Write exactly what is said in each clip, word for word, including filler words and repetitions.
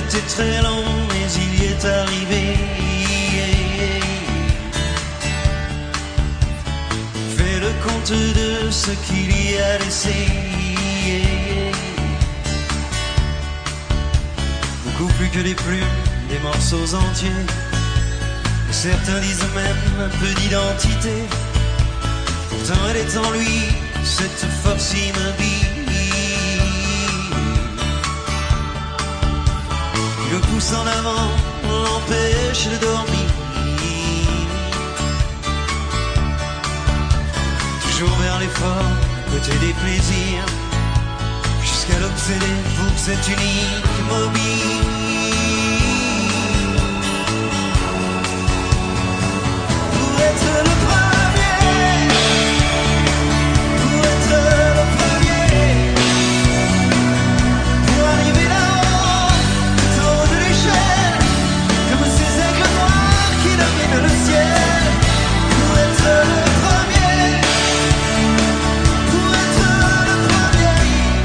était très long, mais il y est arrivé. Fais le compte de ce qu'il y a laissé. Beaucoup plus que des plumes, des morceaux entiers. Certains disent même un peu d'identité. Pourtant elle est en lui, cette force immobile qui le pousse en avant, l'empêche de dormir. Toujours vers l'effort, côté des plaisirs, jusqu'à l'obsédé pour cette unique mobile. Pour être le premier, pour être le premier, pour arriver là-haut, tout en haut de l'échelle, comme ces aigles noirs qui dominent le ciel. Pour être le premier, pour être le premier,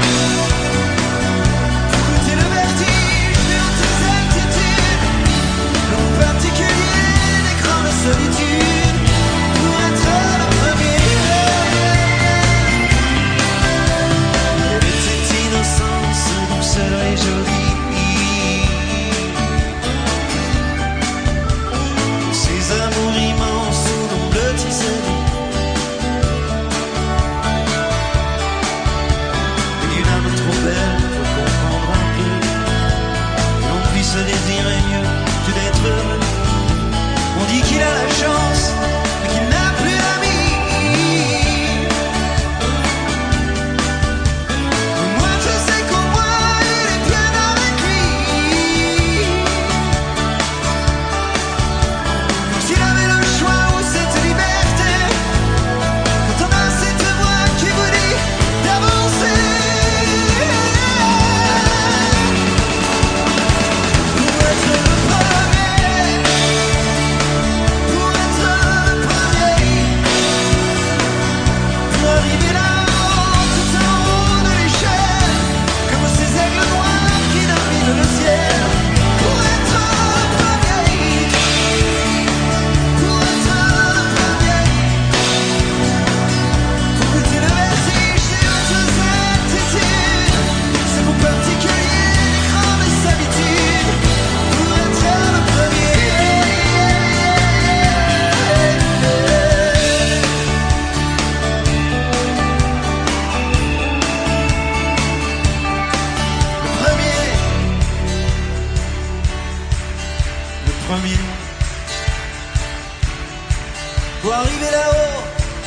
pour goûter le vertige des hautes altitudes, l'eau particulier des grandes solitudes. Pour être le premier, elle était innocence, douceur et jolie. Ces amours immenses où l'on blottissait. Une âme trop belle pour comprendre un peu que l'on puisse désirer mieux que d'être heureux. On dit qu'il a la chance, mais qu'il n'a plus d'amis. Mais moi je sais qu'au moins il est bien avec lui. Comme s'il avait le choix ou cette liberté, quand on a cette voix qui vous dit d'avancer. Pour être le premier, pour être le premier, pour arriver là-haut, tout en haut de l'échelle, comme ces aigles noirs qui dominent le ciel. Pour être le premier, pour être le premier, pour goûter le vertige des hautes altitudes, c'est mon particulier des grandes solitudes. Pour être le premier, le premier, pour arriver là-haut,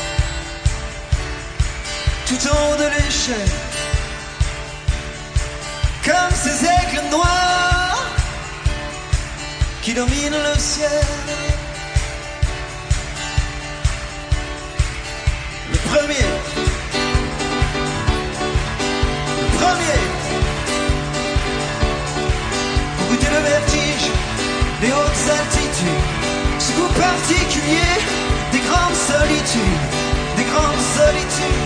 tout en haut de l'échelle, comme ces aigles noirs qui dominent le ciel. Le premier, le premier, pour goûter le vertige des hautes altitudes, ce goût particulier des grandes solitudes, des grandes solitudes.